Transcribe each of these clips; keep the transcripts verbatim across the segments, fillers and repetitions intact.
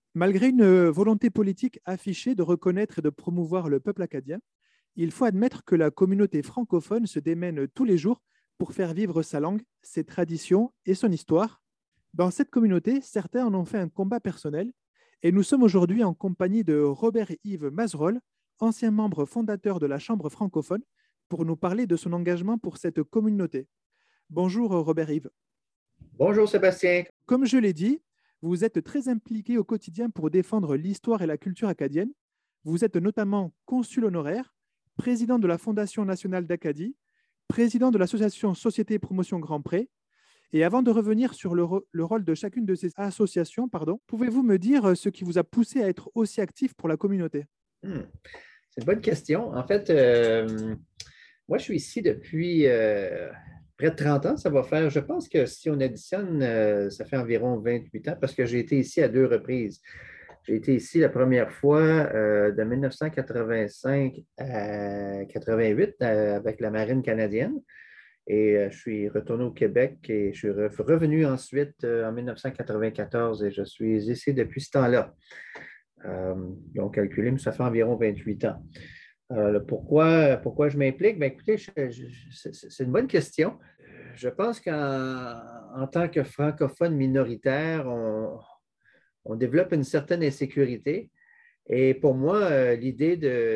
Malgré une volonté politique affichée de reconnaître et de promouvoir le peuple acadien, il faut admettre que la communauté francophone se démène tous les jours pour faire vivre sa langue, ses traditions et son histoire. Dans cette communauté, certains en ont fait un combat personnel et nous sommes aujourd'hui en compagnie de Robert-Yves Mazerolle, ancien membre fondateur de la Chambre francophone, pour nous parler de son engagement pour cette communauté. Bonjour Robert-Yves. Bonjour Sébastien. Comme je l'ai dit, vous êtes très impliqué au quotidien pour défendre l'histoire et la culture acadienne. Vous êtes notamment consul honoraire, président de la Fondation nationale d'Acadie, président de l'association Société et Promotion Grand Pré. Et avant de revenir sur le, ro- le rôle de chacune de ces associations, pardon, pouvez-vous me dire ce qui vous a poussé à être aussi actif pour la communauté? Hmm, C'est une bonne question. En fait, euh, moi, je suis ici depuis euh, près de trente ans. Ça va faire, je pense que si on additionne, euh, ça fait environ vingt-huit ans parce que j'ai été ici à deux reprises. J'ai été ici la première fois euh, de mille neuf cent quatre-vingt-cinq à quatre-vingt-huit euh, avec la Marine canadienne. Et euh, je suis retourné au Québec et je suis re- revenu ensuite euh, en mille neuf cent quatre-vingt-quatorze et je suis ici depuis ce temps-là. Euh, ils ont calculé, mais ça fait environ vingt-huit ans. Euh, le pourquoi, pourquoi je m'implique? Bien, écoutez, je- je- c'est c'est une bonne question. Je pense qu'en en tant que francophone minoritaire, on, on développe une certaine insécurité. Et pour moi, euh, l'idée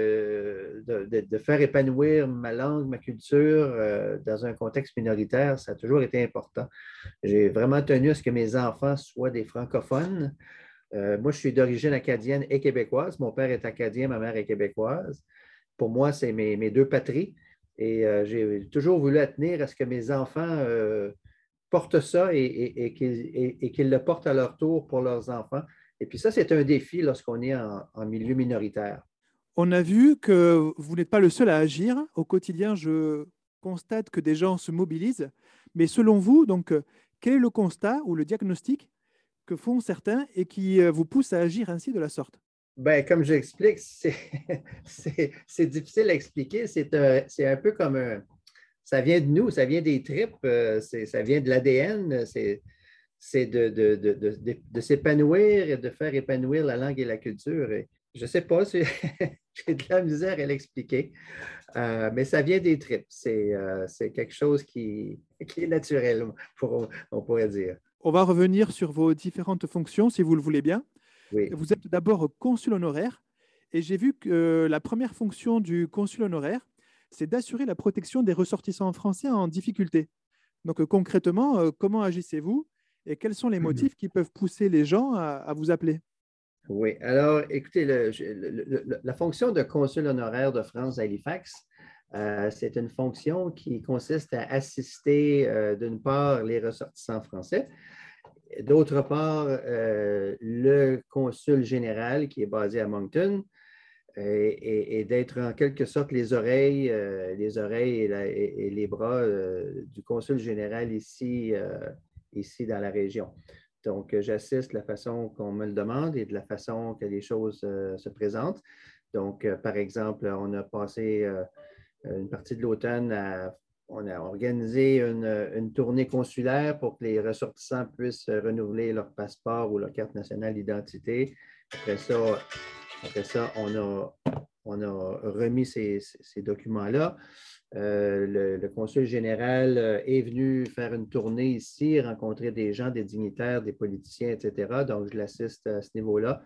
de, de- de- de faire épanouir ma langue, ma culture euh, dans un contexte minoritaire, ça a toujours été important. J'ai vraiment tenu à ce que mes enfants soient des francophones. Euh, moi, je suis d'origine acadienne et québécoise. Mon père est acadien, ma mère est québécoise. Pour moi, c'est mes, mes deux patries. Et euh, j'ai toujours voulu tenir à ce que mes enfants euh, portent ça et, et- et qu'ils et- et qu'ils le portent à leur tour pour leurs enfants. Et puis ça, c'est un défi lorsqu'on est en, en milieu minoritaire. On a vu que vous n'êtes pas le seul à agir. Au quotidien, je constate que des gens se mobilisent. Mais selon vous, donc, euh, quel est le constat ou le diagnostic que font certains et qui euh, vous pousse à agir ainsi de la sorte? Ben, comme j'explique, c'est c'est- c'est difficile à expliquer. C'est un, c'est un peu comme un, ça vient de nous, ça vient des tripes, euh, c'est- ça vient de l'A D N, c'est c'est de, de, de, de, de- de s'épanouir et de faire épanouir la langue et la culture. Et je ne sais pas, si j'ai de la misère à l'expliquer, euh, mais ça vient des tripes. C'est euh, c'est quelque chose qui, qui est naturel, pour, on pourrait dire. On va revenir sur vos différentes fonctions, si vous le voulez bien. Oui. Vous êtes d'abord consul honoraire et j'ai vu que euh, la première fonction du consul honoraire, c'est d'assurer la protection des ressortissants français en difficulté. Donc euh, concrètement, euh, comment agissez-vous et quels sont les motifs qui peuvent pousser les gens à, à vous appeler? Oui. Alors, écoutez, le- je- le- le- la fonction de consul honoraire de France à Halifax, euh, c'est une fonction qui consiste à assister, euh, d'une part, les ressortissants français. D'autre part, euh, le consul général qui est basé à Moncton et, et- et d'être en quelque sorte les oreilles, euh, les oreilles et, la- et- et les bras euh, du consul général ici, euh, ici dans la région. Donc, euh, j'assiste de la façon qu'on me le demande et de la façon que les choses euh, se présentent. Donc, euh, par exemple, on a passé euh, une partie de l'automne à on a organisé une, une tournée consulaire pour que les ressortissants puissent renouveler leur passeport ou leur carte nationale d'identité. Après ça, après ça, on a, on a remis ces, ces documents-là. Euh, le, le consul général est venu faire une tournée ici, rencontrer des gens, des dignitaires, des politiciens, et cetera. Donc, je l'assiste à ce niveau-là.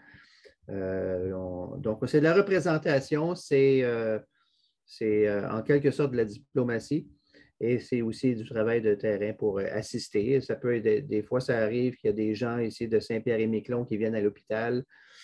Euh, on- donc, c'est de la représentation, c'est euh, c'est euh, en quelque sorte de la diplomatie et c'est aussi du travail de terrain pour euh, assister. Ça peut être, des fois, ça arrive qu'il y a des gens ici de Saint-Pierre-et-Miquelon qui viennent à l'hôpital.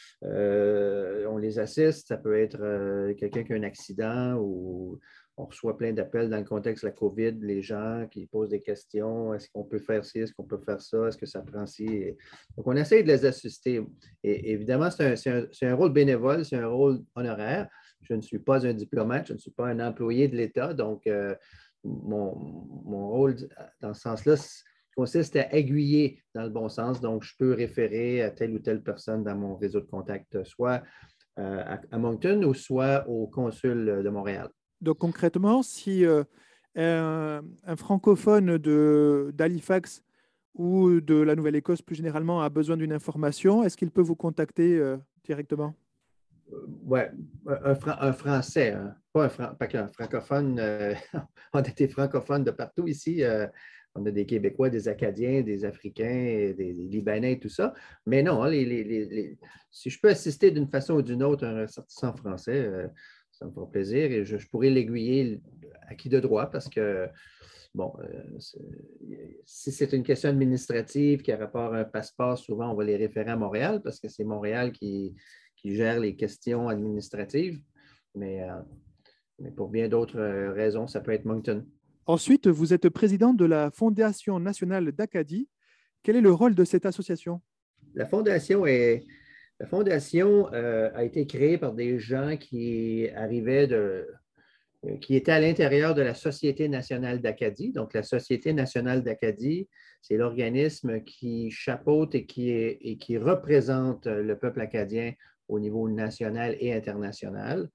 Euh, on les assiste. Ça peut être euh, quelqu'un qui a un accident ou on reçoit plein d'appels dans le contexte de la COVID, les gens qui posent des questions. Est-ce qu'on peut faire ci? Est-ce qu'on peut faire ça? Est-ce que ça prend ci? Donc, on essaie de les assister. Et évidemment, c'est un, c'est un, c'est un rôle bénévole, c'est un rôle honoraire. Je ne suis pas un diplomate, je ne suis pas un employé de l'État. Donc, euh, mon, mon rôle dans ce sens-là consiste à aiguiller dans le bon sens. Donc, je peux référer à telle ou telle personne dans mon réseau de contacts, soit euh, à, à Moncton ou soit au consul de Montréal. Donc concrètement, si euh, un, un francophone de d'Halifax ou de la Nouvelle-Écosse plus généralement a besoin d'une information, est-ce qu'il peut vous contacter euh, directement? Oui, un, Fran- un Français, hein, pas un, Fran- pas qu'un francophone. Euh, on a des francophones de partout ici. Euh, on a des Québécois, des Acadiens, des Africains, des, des Libanais, tout ça. Mais non, hein, les, les- les- les- si je peux assister d'une façon ou d'une autre un ressortissant français, euh, ça me fera plaisir et je, je pourrais l'aiguiller à qui de droit parce que, bon, euh, c'est- si c'est une question administrative qui a rapport à un passeport, souvent on va les référer à Montréal parce que c'est Montréal qui qui gère les questions administratives, mais, euh, mais pour bien d'autres euh, raisons, ça peut être Moncton. Ensuite, vous êtes président de la Fondation nationale d'Acadie. Quel est le rôle de cette association? La fondation, est, la fondation euh, a été créée par des gens qui arrivaient de, euh, qui étaient à l'intérieur de la Société nationale d'Acadie. Donc, la Société nationale d'Acadie, c'est l'organisme qui chapeaute et qui, est, et qui représente le peuple acadien au niveau national et international.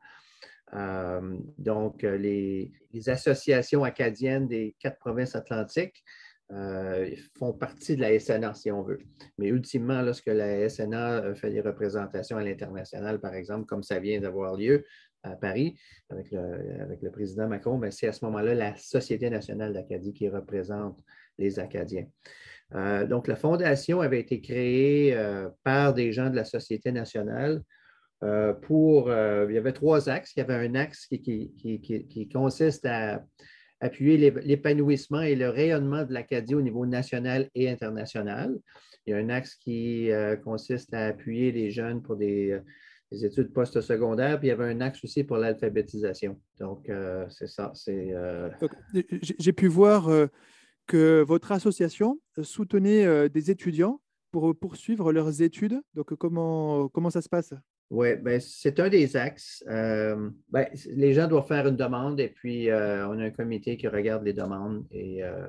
Euh, donc, les, les, associations acadiennes des quatre provinces atlantiques euh, font partie de la S N A, si on veut. Mais ultimement, lorsque la S N A fait des représentations à l'international, par exemple, comme ça vient d'avoir lieu à Paris avec le, avec le président Macron, c'est à ce moment-là la Société nationale d'Acadie qui représente les Acadiens. Euh, donc, la fondation avait été créée euh, par des gens de la Société nationale. Euh, pour, euh, il y avait trois axes. Il y avait un axe qui, qui, qui, qui, qui consiste à appuyer l'épanouissement et le rayonnement de l'Acadie au niveau national et international. Il y a un axe qui euh, consiste à appuyer les jeunes pour des, des études postsecondaires, puis il y avait un axe aussi pour l'alphabétisation. Donc, euh, c'est ça. C'est, euh... Donc, j'ai pu voir euh, que votre association soutenait euh, des étudiants pour poursuivre leurs études. Donc, comment, comment ça se passe? Oui, ben, c'est un des axes. Euh, ben, les gens doivent faire une demande et puis euh, on a un comité qui regarde les demandes et, euh,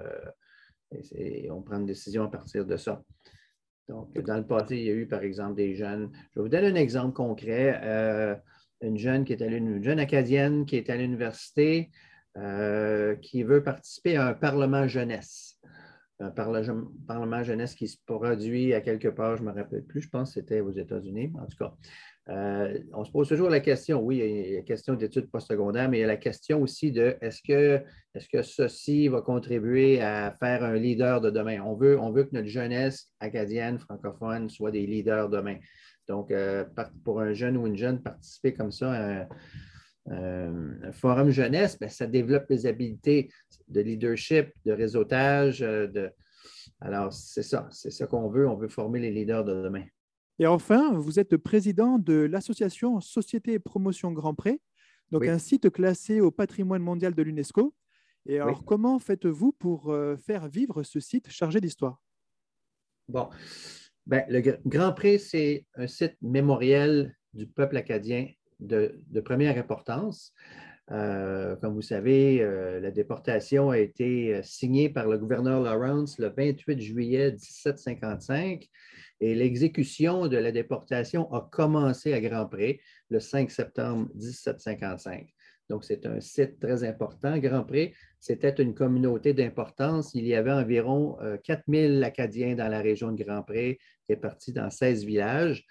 et on prend une décision à partir de ça. Donc, Donc, dans le passé, il y a eu, par exemple, des jeunes. Je vais vous donner un exemple concret. Euh, une jeune qui est allée, une jeune acadienne qui est à l'université, euh, qui veut participer à un parlement jeunesse. Un parlement jeunesse qui se produit à quelque part, je ne me rappelle plus, je pense que c'était aux États-Unis, en tout cas. Euh, on se pose toujours la question, oui, il y a la question d'études postsecondaires, mais il y a la question aussi de est-ce que, est-ce que ceci va contribuer à faire un leader de demain? On veut, on veut que notre jeunesse acadienne, francophone, soit des leaders demain. Donc, euh, pour un jeune ou une jeune, participer comme ça à un, un forum jeunesse, bien, ça développe les habiletés de leadership, de réseautage. De... Alors, c'est ça, c'est ça qu'on veut. On veut former les leaders de demain. Et enfin, vous êtes président de l'association Société et Promotion Grand Pré, donc Oui. un site classé au patrimoine mondial de l'UNESCO. Et alors, Oui. comment faites-vous pour euh, faire vivre ce site chargé d'histoire? Bon, ben, le Grand Pré, c'est un site mémoriel du peuple acadien de, de première importance. Euh, comme vous savez, euh, la déportation a été signée par le gouverneur Lawrence le vingt-huit juillet mille sept cent cinquante-cinq et l'exécution de la déportation a commencé à Grand Pré le cinq septembre mille sept cent cinquante-cinq. Donc, c'est un site très important. Grand Pré, c'était une communauté d'importance. Il y avait environ euh, quatre mille Acadiens dans la région de Grand Pré, répartis dans seize villages.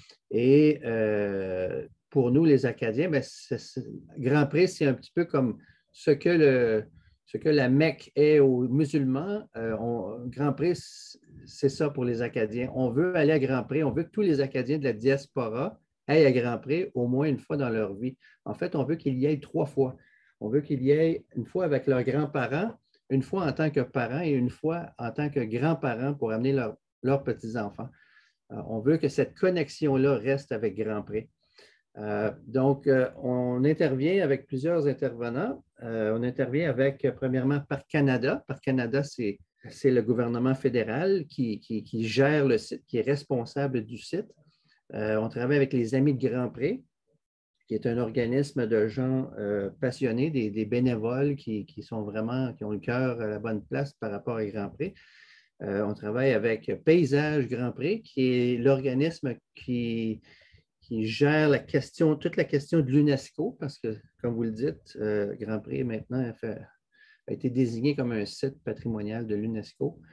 Et euh, pour nous, les Acadiens, bien, c'est, c'est, Grand Pré, c'est un petit peu comme ce que, le, ce que la Mecque est aux musulmans. Euh, on, Grand Pré, c'est ça pour les Acadiens. On veut aller à Grand Pré, on veut que tous les Acadiens de la diaspora aillent à Grand Pré au moins une fois dans leur vie. En fait, on veut qu'il y aille trois fois. On veut qu'il y ait une fois avec leurs grands-parents, une fois en tant que parents et une fois en tant que grands-parents pour amener leur, leurs petits-enfants. Euh, on veut que cette connexion-là reste avec Grand Pré. Euh, donc, euh, on intervient avec plusieurs intervenants. Euh, on intervient avec, euh, premièrement, Parc Canada. Parc Canada, c'est, c'est le gouvernement fédéral qui, qui, qui, gère le site, qui est responsable du site. Euh, on travaille avec les Amis de Grand Pré, qui est un organisme de gens euh, passionnés, des, des bénévoles qui, qui sont vraiment, qui ont le cœur à la bonne place par rapport à Grand Pré. Euh, on travaille avec Paysage Grand Pré, qui est l'organisme qui, qui gère la question, toute la question de l'UNESCO, parce que, comme vous le dites, euh, Grand Pré maintenant a, fait, a été désigné comme un site patrimonial de l'UNESCO.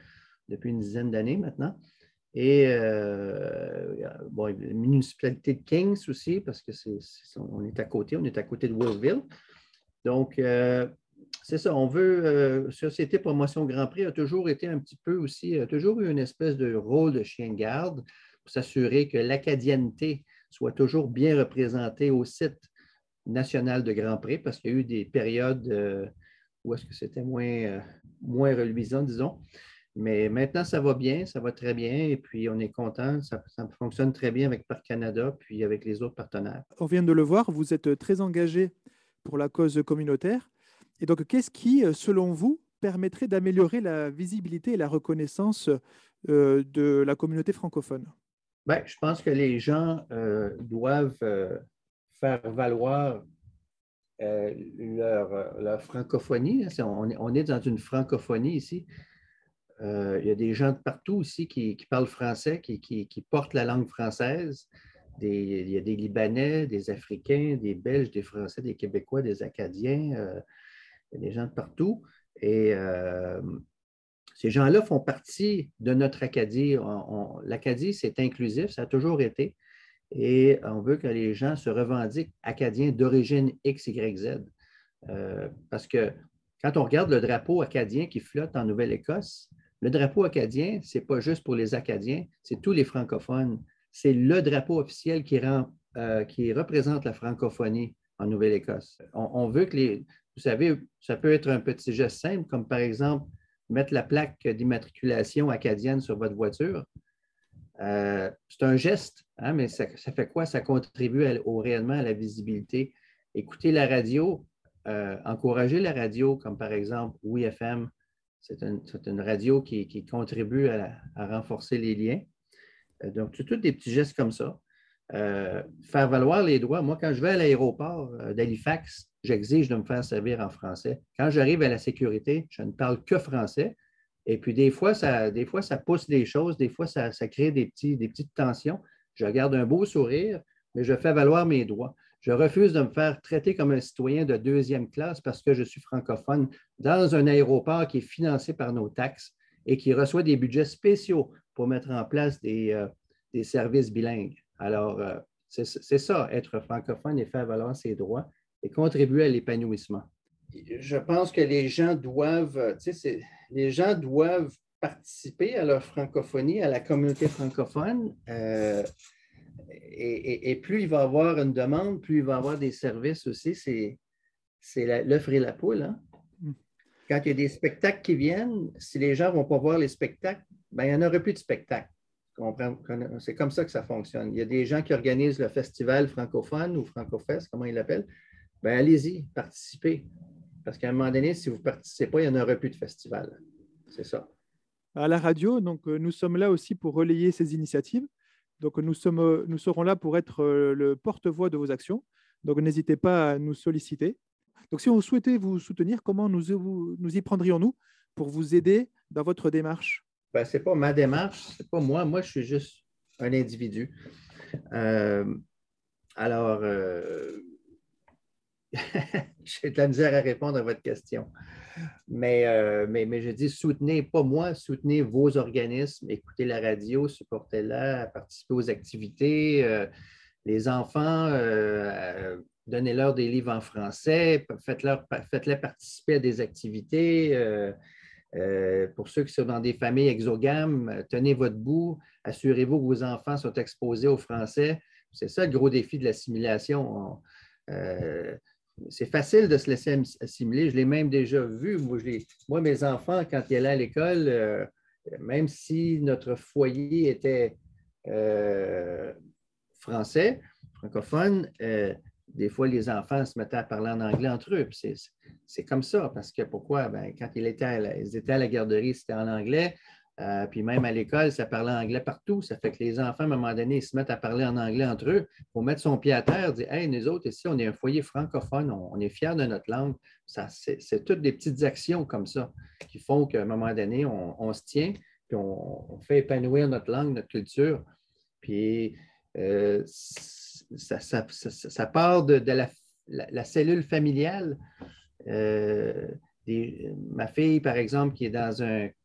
depuis une dizaine d'années maintenant. Et euh, bon, la municipalité de Kings aussi, parce que c'est, c'est, on est à côté, on est à côté de Wolfville. Donc, euh, c'est ça, on veut, euh, Société Promotion Grand Prix a toujours été un petit peu aussi, a toujours eu une espèce de rôle de chien de garde pour s'assurer que l'acadienneté soit toujours bien représentée au site national de Grand Prix, parce qu'il y a eu des périodes euh, où est-ce que c'était moins, euh, moins reluisant, disons. Mais maintenant, ça va bien, ça va très bien, et puis on est content, ça, ça fonctionne très bien avec Parc Canada, puis avec les autres partenaires. On vient de le voir, vous êtes très engagé pour la cause communautaire. Et donc, qu'est-ce qui, selon vous, permettrait d'améliorer la visibilité et la reconnaissance euh, de la communauté francophone? Bien, je pense que les gens euh, doivent euh, faire valoir euh, leur, leur francophonie. On est, on est dans une francophonie ici. Euh, il y a des gens de partout ici qui, qui parlent français, qui, qui, qui, portent la langue française. Des, il y a des Libanais, des Africains, des Belges, des Français, des Québécois, des Acadiens. Euh, il y a des gens de partout. Et euh, ces gens-là font partie de notre Acadie. On, on, L'Acadie, c'est inclusif, ça a toujours été. Et on veut que les gens se revendiquent acadiens d'origine X, Y, Z. Euh, parce que quand on regarde le drapeau acadien qui flotte en Nouvelle-Écosse, le drapeau acadien, ce n'est pas juste pour les Acadiens, c'est tous les francophones. C'est le drapeau officiel qui, rend, euh, qui représente la francophonie en Nouvelle-Écosse. On, on veut que les... Vous savez, ça peut être un petit geste simple, comme par exemple mettre la plaque d'immatriculation acadienne sur votre voiture. Euh, c'est un geste, hein, mais ça, ça fait quoi? Ça contribue à, au, réellement à la visibilité. Écoutez la radio, euh, encourager la radio, comme par exemple Oui F M, c'est une, c'est une radio qui, qui contribue à, à renforcer les liens. Euh, donc, c'est tous des petits gestes comme ça. Euh, faire valoir les droits. Moi, quand je vais à l'aéroport d'Halifax, j'exige de me faire servir en français. Quand j'arrive à la sécurité, je ne parle que français. Et puis, des fois, ça, des fois, ça pousse les choses, des fois, ça, ça crée des, petits, des petites tensions. Je garde un beau sourire, mais je fais valoir mes droits. Je refuse de me faire traiter comme un citoyen de deuxième classe parce que je suis francophone dans un aéroport qui est financé par nos taxes et qui reçoit des budgets spéciaux pour mettre en place des, euh, des services bilingues. Alors, euh, c'est, c'est ça, être francophone et faire valoir ses droits et contribuer à l'épanouissement. Je pense que les gens doivent, tu sais, c'est, les gens doivent participer à leur francophonie, à la communauté francophone. Euh, et, et, et plus il va y avoir une demande, plus il va y avoir des services aussi. C'est, c'est l'œuf et la poule. Hein? Mm. Quand il y a des spectacles qui viennent, si les gens ne vont pas voir les spectacles, ben, il n'y en aura plus de spectacles. C'est comme ça que ça fonctionne. Il y a des gens qui organisent le festival francophone ou Francofest, comment ils l'appellent. Ben, allez-y, participez. Parce qu'à un moment donné, si vous ne participez pas, il n'y en aura plus de festival. C'est ça. À la radio, donc, nous sommes là aussi pour relayer ces initiatives. Donc, nous, sommes, nous serons là pour être le porte-voix de vos actions. Donc, n'hésitez pas à nous solliciter. Donc, si on souhaitait vous soutenir, comment nous, nous y prendrions-nous pour vous aider dans votre démarche? Ben, ce n'est pas ma démarche, ce n'est pas moi. Moi, je suis juste un individu. Euh, alors, euh, j'ai de la misère à répondre à votre question. Mais, euh, mais, mais je dis soutenez, pas moi, soutenez vos organismes, écoutez la radio, supportez-la, participez aux activités. Euh, les enfants, euh, donnez-leur des livres en français, faites-leur, faites-les participer à des activités. Euh, Euh, pour ceux qui sont dans des familles exogames, tenez votre bout, assurez-vous que vos enfants sont exposés au français. C'est ça le gros défi de l'assimilation. Euh, c'est facile de se laisser assimiler. Je l'ai même déjà vu. Moi, je Moi mes enfants, quand ils allaient à l'école, euh, même si notre foyer était euh, français, francophone, euh, des fois, les enfants se mettaient à parler en anglais entre eux. C'est, c'est comme ça, parce que pourquoi? Ben, quand ils étaient, à la, ils étaient à la garderie, c'était en anglais. Euh, puis même à l'école, ça parlait anglais partout. Ça fait que les enfants, à un moment donné, ils se mettent à parler en anglais entre eux. Il faut mettre son pied à terre, dire hey, nous autres, ici, on est un foyer francophone, on, on est fiers de notre langue. Ça, c'est, c'est toutes des petites actions comme ça qui font qu'à un moment donné, on, on se tient, puis on, on fait épanouir notre langue, notre culture. Puis, euh, Ça, ça, ça, ça part de, de la, la, la cellule familiale. Euh, des, ma fille, par exemple, qui est dans un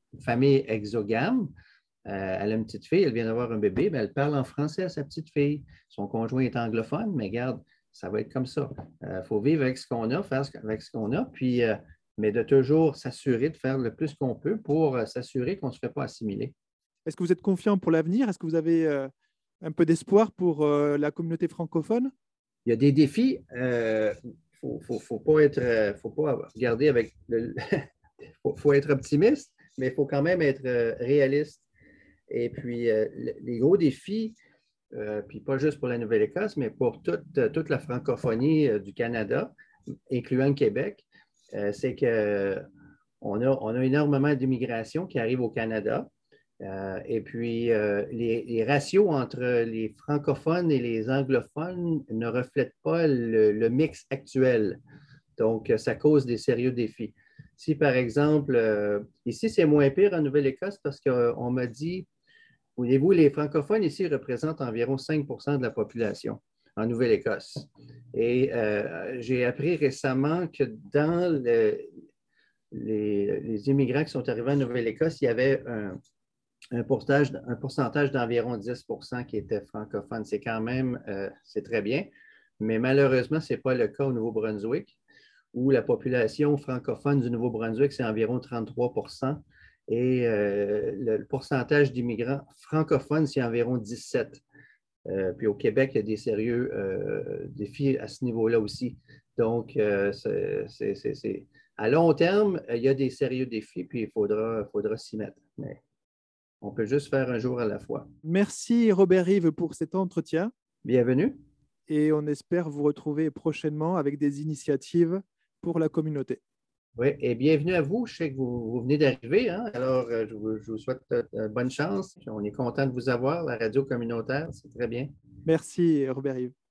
une famille exogame. Euh, elle a une petite fille, elle vient d'avoir un bébé, mais elle parle en français à sa petite fille. Son conjoint est anglophone, mais regarde, ça va être comme ça. Il euh, faut vivre avec ce qu'on a, faire avec ce qu'on a, puis, euh, mais de toujours s'assurer de faire le plus qu'on peut pour euh, s'assurer qu'on ne se fait pas assimiler. Est-ce que vous êtes confiant pour l'avenir? Est-ce que vous avez euh, un peu d'espoir pour euh, la communauté francophone? Il y a des défis. Il euh, ne faut, faut, faut, pas être, euh, faut pas regarder avec le. Il faut, faut être optimiste, mais il faut quand même être euh, réaliste. Et puis, euh, les gros défis, euh, puis pas juste pour la Nouvelle-Écosse, mais pour toute, toute la francophonie euh, du Canada, incluant le Québec, euh, c'est qu'on a, on a énormément d'immigration qui arrive au Canada. Euh, et puis, euh, les, les ratios entre les francophones et les anglophones ne reflètent pas le, le mix actuel. Donc, ça cause des sérieux défis. Si, par exemple, euh, ici, c'est moins pire en Nouvelle-Écosse parce qu'on m'a dit, voyez-vous, les francophones ici représentent environ cinq pour cent de la population en Nouvelle-Écosse. Et euh, j'ai appris récemment que dans le, les, les immigrants qui sont arrivés en Nouvelle-Écosse, il y avait un, un pourcentage, un pourcentage d'environ dix pour cent qui était francophone. C'est quand même, euh, c'est très bien, mais malheureusement, ce n'est pas le cas au Nouveau-Brunswick, où la population francophone du Nouveau-Brunswick, c'est environ trente-trois pour cent, et euh, le pourcentage d'immigrants francophones, c'est environ dix-sept. Euh, puis au Québec, il y a des sérieux euh, défis à ce niveau-là aussi. Donc, euh, c'est, c'est, c'est... à long terme, il y a des sérieux défis, puis il faudra, faudra s'y mettre. Mais on peut juste faire un jour à la fois. Merci Robert-Yves pour cet entretien Bienvenue. et on espère vous retrouver prochainement avec des initiatives pour la communauté. Oui, et bienvenue à vous. Je sais que vous, vous venez d'arriver, hein? Alors euh, je, vous, je vous souhaite euh, bonne chance. On est content de vous avoir, la radio communautaire, c'est très bien. Merci Robert-Yves.